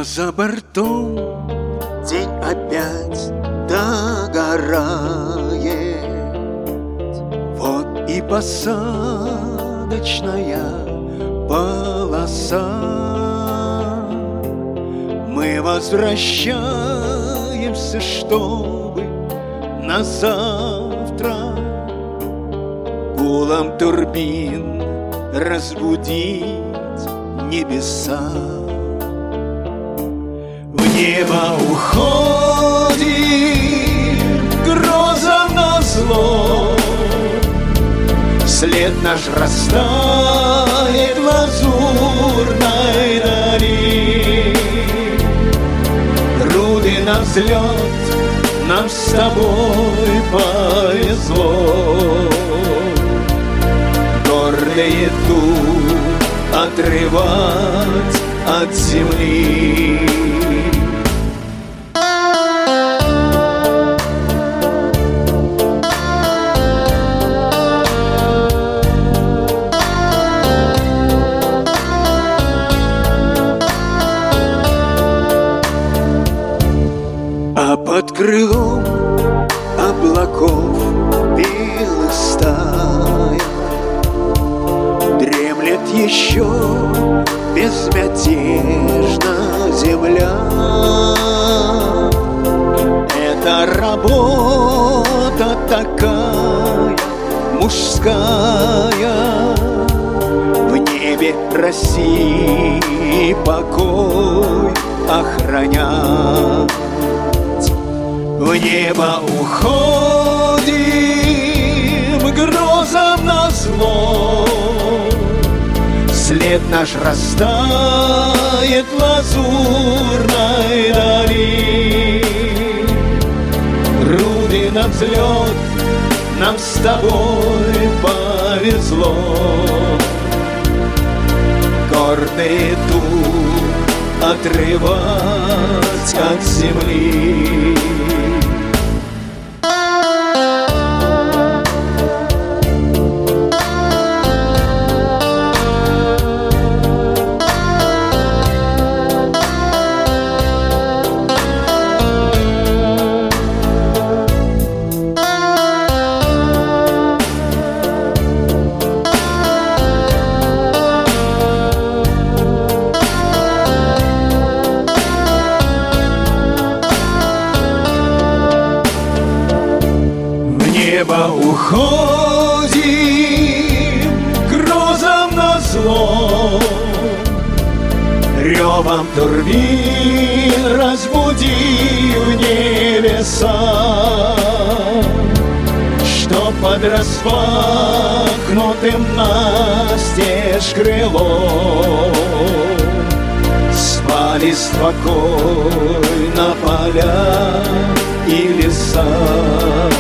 А за бортом день опять догорает. Вот и посадочная полоса. Мы возвращаемся, чтобы на завтра гулом турбин разбудить небеса. В небо уходим грозам назло. След наш растает в лазурной дали. Руды на взлет, нам с тобой повезло. Гордые дух отрывать от земли. А под крылом облаков белых стая дремлет еще безмятежно земля. Это работа такая мужская, в небе России покой охранять. В небо уходим грозам назло. След наш растает в лазурной дали. Руды на взлет, нам с тобой повезло. Гордый дух отрывать от земли. Небо уходим грозам назло. Ревом турбин разбудив небеса, что под распахнутым настежь крылом спали спокойно поля и леса.